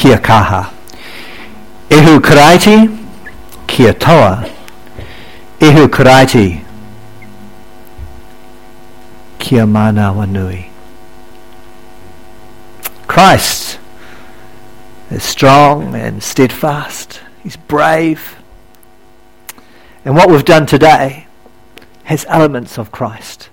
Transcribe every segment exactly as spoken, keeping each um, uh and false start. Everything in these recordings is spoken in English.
kia kaha. Ehu karaiti, kia toa. Ehu karaiti, kia mana wanui. Christ is strong and steadfast. He's brave. And what we've done today has elements of Christ.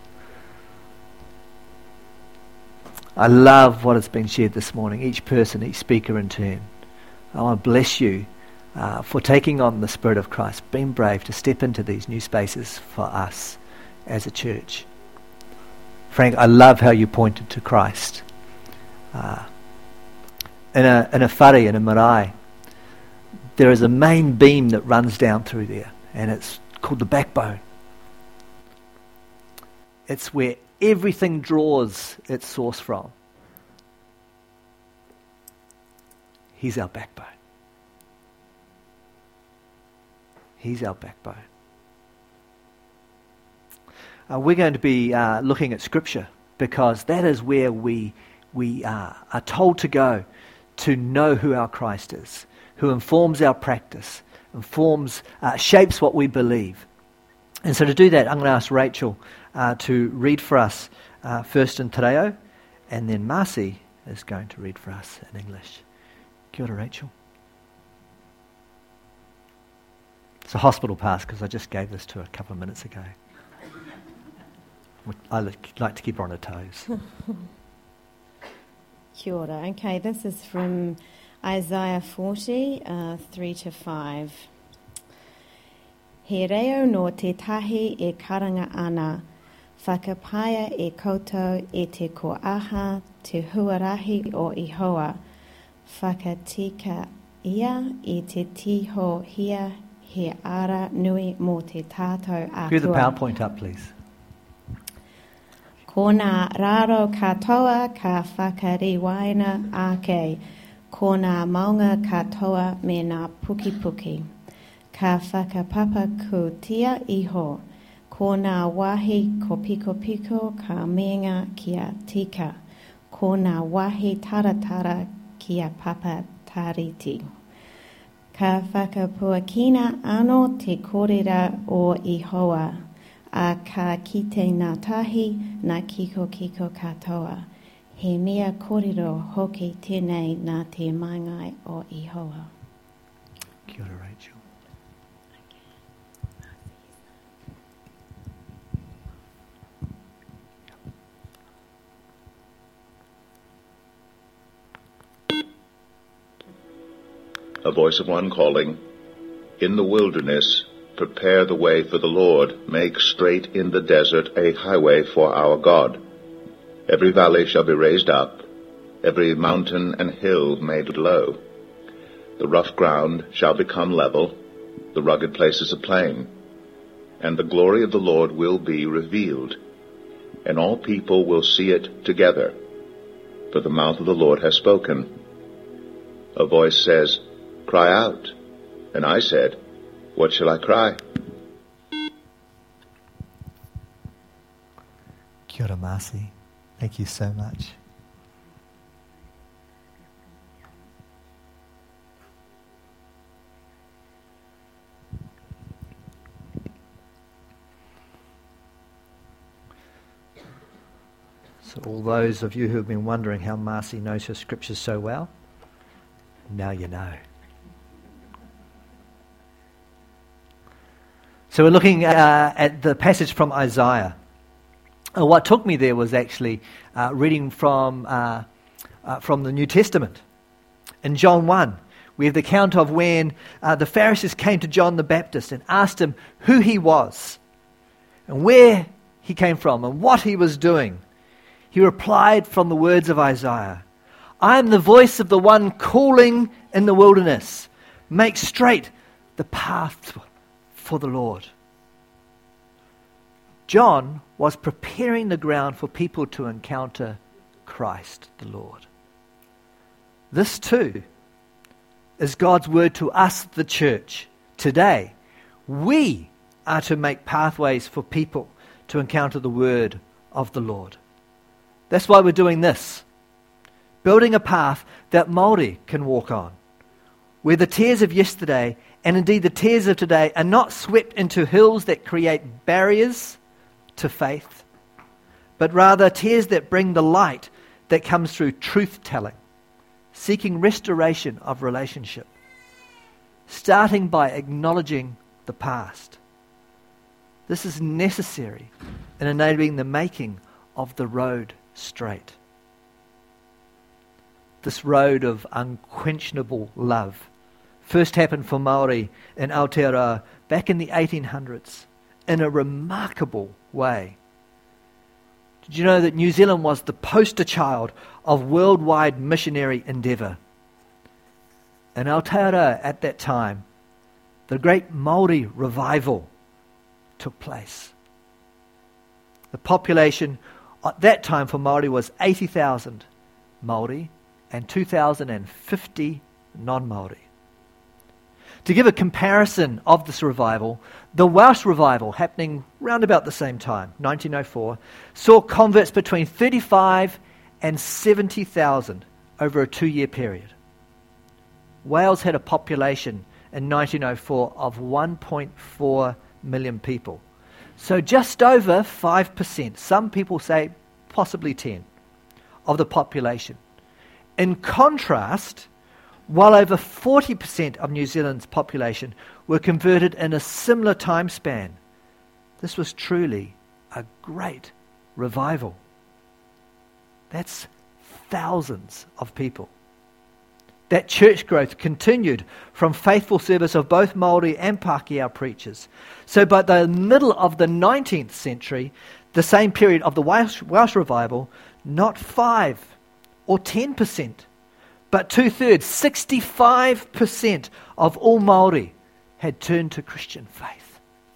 I love what has been shared this morning, each person, each speaker in turn. I want to bless you uh, for taking on the Spirit of Christ, being brave to step into these new spaces for us as a church. Frank, I love how you pointed to Christ. Uh, in a in a whare, in a marae, there is a main beam that runs down through there, and it's called the backbone. It's where everything draws its source from. He's our backbone. He's our backbone. Uh, we're going to be uh, looking at Scripture because that is where we we uh, are told to go to know who our Christ is, who informs our practice, informs, uh, shapes what we believe. And so to do that, I'm going to ask Rachel uh, to read for us uh, first in Te Reo, and then Marcy is going to read for us in English. Kia ora, Rachel. It's a hospital pass because I just gave this to her a couple of minutes ago. I like to keep her on her toes. Kia ora. Okay, this is from Isaiah forty, uh, three to five. He reo no te tahi e karanga ana, whakapaia e koutou e te koaha, te huarahi o Ihoa, whakatika ia i te tiho hia he ara nui mo te tātou ātua. Cue the PowerPoint up, please. Ko nā raro katoa ka whakariwaina ake, ko nā maunga katoa me nā puki puki. Ka whakapapa ku tia iho, ko nā wahi ko piko piko ka menga kia tika, ko nā wahi taratara kia papa tariti. Ka whakapuakina ano te kōrera o Ihoa, a ka kite nā tahi nā kiko kiko katoa. He mea kōrero hoki tēnei nā te maungai o Ihoa. Kia ora, Rachel. A voice of one calling, "In the wilderness, prepare the way for the Lord, make straight in the desert a highway for our God. Every valley shall be raised up, every mountain and hill made low. The rough ground shall become level, the rugged places a plain, and the glory of the Lord will be revealed, and all people will see it together, for the mouth of the Lord has spoken." A voice says, "Cry out." And I said, "What shall I cry?" Kia ora, Marcy. Thank you so much. So all those of you who have been wondering how Marcy knows her scriptures so well, now you know. So we're looking uh, at the passage from Isaiah. Uh, what took me there was actually uh, reading from uh, uh, from the New Testament. In John one, we have the account of when uh, the Pharisees came to John the Baptist and asked him who he was and where he came from and what he was doing. He replied from the words of Isaiah, "I am the voice of the one calling in the wilderness. Make straight the path for the Lord." John was preparing the ground for people to encounter Christ the Lord. This too is God's word to us, the church. Today, we are to make pathways for people to encounter the word of the Lord. That's why we're doing this, building a path that Māori can walk on, where the tears of yesterday and indeed the tears of today are not swept into hills that create barriers to faith, but rather tears that bring the light that comes through truth-telling, seeking restoration of relationship, starting by acknowledging the past. This is necessary in enabling the making of the road straight. This road of unquenchable love first happened for Māori in Aotearoa back in the eighteen hundreds in a remarkable way. Did you know that New Zealand was the poster child of worldwide missionary endeavour? In Aotearoa at that time, the great Māori revival took place. The population at that time for Māori was eighty thousand Māori and two thousand fifty non-Māori. To give a comparison of this revival, the Welsh revival, happening round about the same time, nineteen oh four, saw converts between thirty-five and seventy thousand over a two-year period. Wales had a population in nineteen oh four of one point four million people. So just over five percent, some people say possibly ten, of the population. In contrast, well over forty percent of New Zealand's population were converted in a similar time span. This was truly a great revival. That's thousands of people. That church growth continued from faithful service of both Māori and Pākehā preachers. So by the middle of the nineteenth century, the same period of the Welsh, Welsh revival, not five or ten percent, but two-thirds, sixty-five percent of all Māori had turned to Christian faith.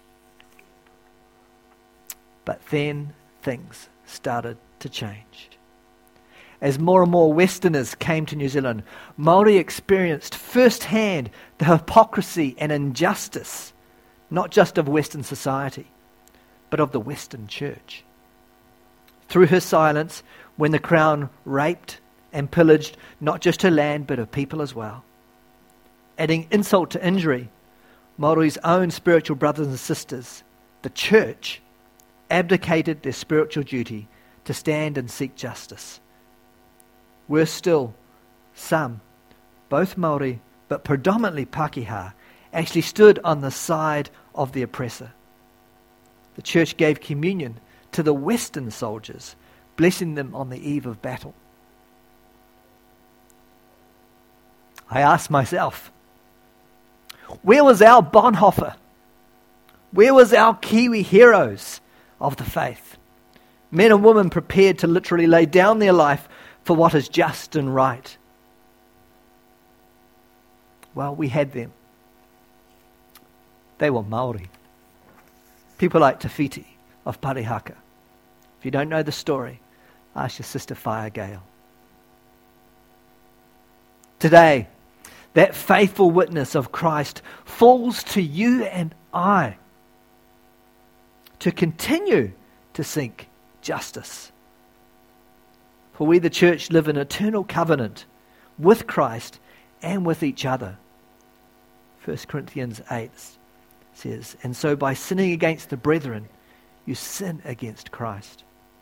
But then things started to change. As more and more Westerners came to New Zealand, Māori experienced firsthand the hypocrisy and injustice, not just of Western society, but of the Western church. Through her silence, when the Crown raped and pillaged not just her land, but her people as well, adding insult to injury, Māori's own spiritual brothers and sisters, the church, abdicated their spiritual duty to stand and seek justice. Worse still, some, both Māori, but predominantly Pākehā, actually stood on the side of the oppressor. The church gave communion to the Western soldiers, blessing them on the eve of battle. I asked myself, where was our Bonhoeffer? Where was our Kiwi heroes of the faith? Men and women prepared to literally lay down their life for what is just and right. Well, we had them. They were Māori. People like Te Whiti of Parihaka. If you don't know the story, ask your sister Whaia Gale. Today, that faithful witness of Christ falls to you and I to continue to seek justice. For we, the church, live in eternal covenant with Christ and with each other. First Corinthians eight says, and so by sinning against the brethren, you sin against Christ.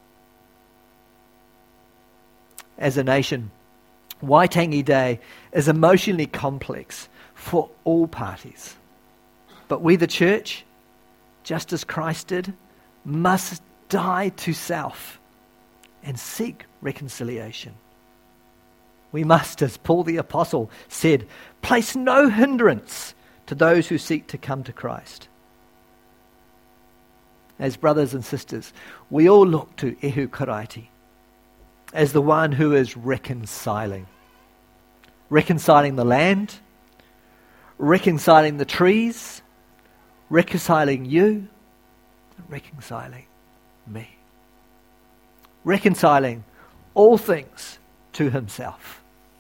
As a nation, Waitangi Day is emotionally complex for all parties. But we, the church, just as Christ did, must die to self and seek reconciliation. We must, as Paul the Apostle said, place no hindrance to those who seek to come to Christ. As brothers and sisters, we all look to Ehu Karaiti as the one who is reconciling. Reconciling the land, reconciling the trees, reconciling you, reconciling me. Reconciling all things to himself.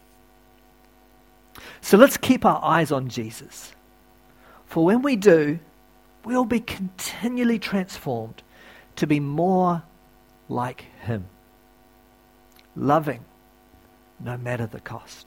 So let's keep our eyes on Jesus. For when we do, we'll be continually transformed to be more like him. Loving, no matter the cost.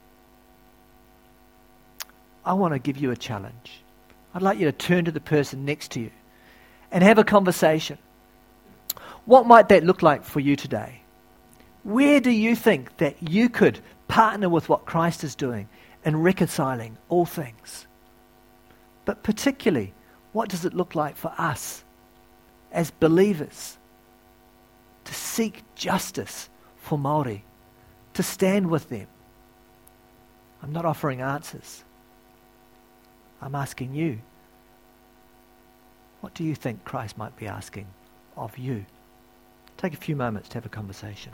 I want to give you a challenge. I'd like you to turn to the person next to you and have a conversation. What might that look like for you today? Where do you think that you could partner with what Christ is doing in reconciling all things? But particularly, what does it look like for us as believers to seek justice for Māori, to stand with them? I'm not offering answers. I'm asking you, what do you think Christ might be asking of you? Take a few moments to have a conversation.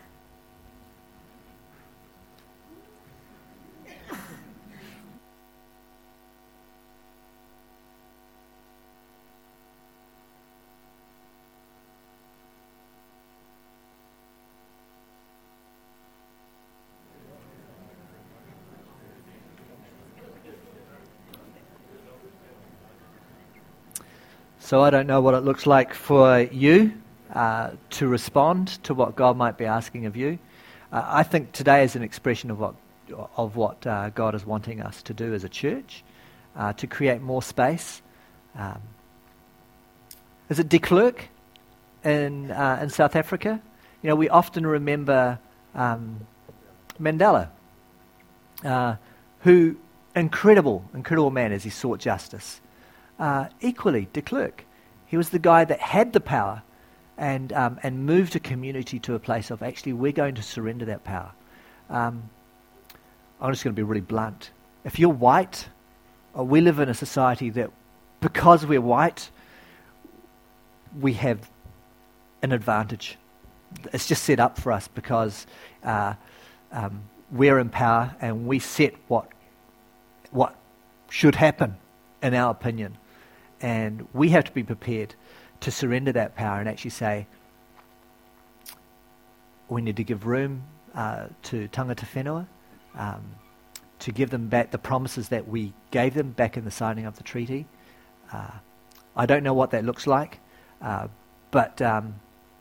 So I don't know what it looks like for you uh, to respond to what God might be asking of you. Uh, I think today is an expression of what of what uh, God is wanting us to do as a church, uh, to create more space. Um, is it de Klerk in uh, in South Africa? You know, we often remember um, Mandela, uh, who incredible, incredible man as he sought justice. Uh, equally, de Klerk, he was the guy that had the power and um, and moved a community to a place of actually we're going to surrender that power. Um, I'm just going to be really blunt. If you're white, or we live in a society that because we're white, we have an advantage. It's just set up for us because uh, um, we're in power and we set what what should happen, in our opinion. And we have to be prepared to surrender that power and actually say, we need to give room uh, to tangata whenua, um, to give them back the promises that we gave them back in the signing of the treaty. Uh, I don't know what that looks like, uh, but um,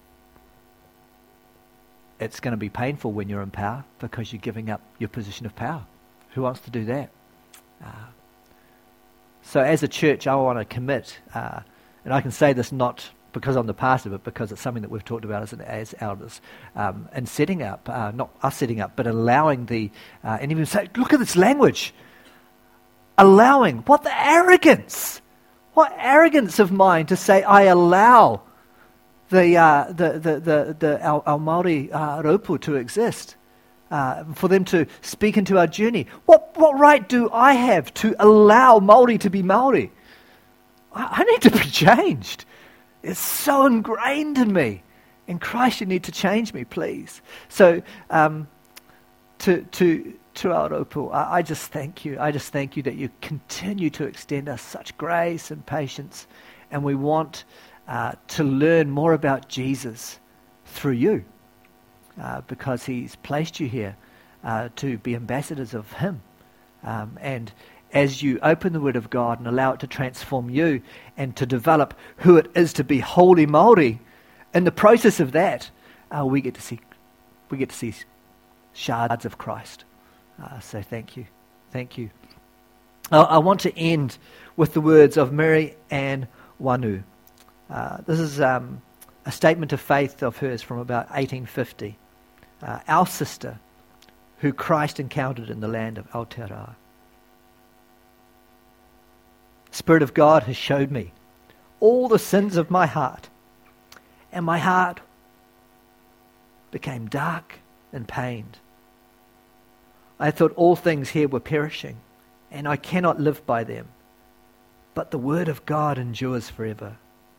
it's going to be painful when you're in power because you're giving up your position of power. Who wants to do that? Uh, So as a church, I want to commit, uh, and I can say this not because I'm the pastor, but because it's something that we've talked about as, as elders, um, and setting up, uh, not us setting up, but allowing the, uh, and even say, look at this language, allowing, what the arrogance, what arrogance of mine to say I allow the uh, the the the, the our, our Māori uh, raupu to exist. Uh, for them to speak into our journey. What what right do I have to allow Māori to be Māori? I, I need to be changed. It's so ingrained in me. In Christ, you need to change me, please. So, um, to to to our raupu, I, I just thank you. I just thank you that you continue to extend us such grace and patience, and we want uh, to learn more about Jesus through you. Uh, because he's placed you here uh, to be ambassadors of him. Um, and as you open the Word of God and allow it to transform you and to develop who it is to be holy Māori, in the process of that, uh, we get to see we get to see shards of Christ. Uh, so thank you. Thank you. I, I want to end with the words of Mary Ann Wanu. Uh, this is um, a statement of faith of hers from about eighteen fifty. Uh, our sister, who Christ encountered in the land of Aotearoa. Spirit of God has showed me all the sins of my heart, and my heart became dark and pained. I thought all things here were perishing, and I cannot live by them, but the word of God endures forever.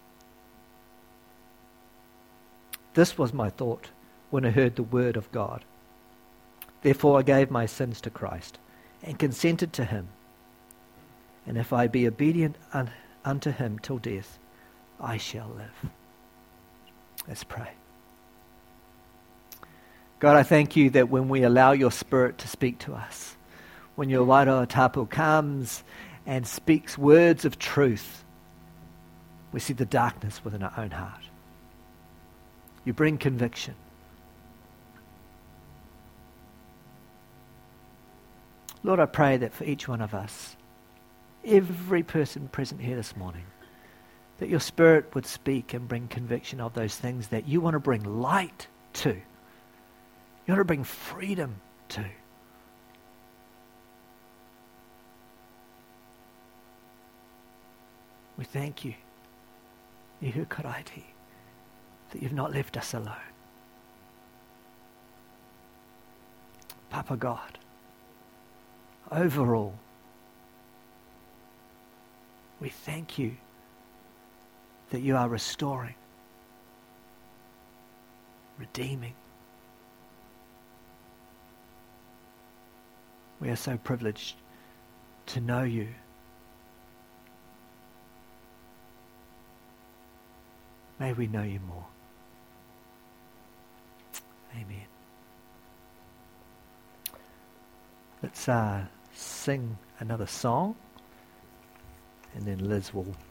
This was my thought when I heard the word of God. Therefore I gave my sins to Christ and consented to him. And if I be obedient un- unto him till death, I shall live. Let's pray. God, I thank you that when we allow your Spirit to speak to us, when your Wairoa Tapu comes and speaks words of truth, we see the darkness within our own heart. You bring conviction. Lord, I pray that for each one of us, every person present here this morning, that your Spirit would speak and bring conviction of those things that you want to bring light to. You want to bring freedom to. We thank you, Ihu Karaiti, that you've not left us alone. Papa God, overall, we thank you that you are restoring, redeeming. We are so privileged to know you. May we know you more. Amen. Let's uh, sing another song, and then Liz will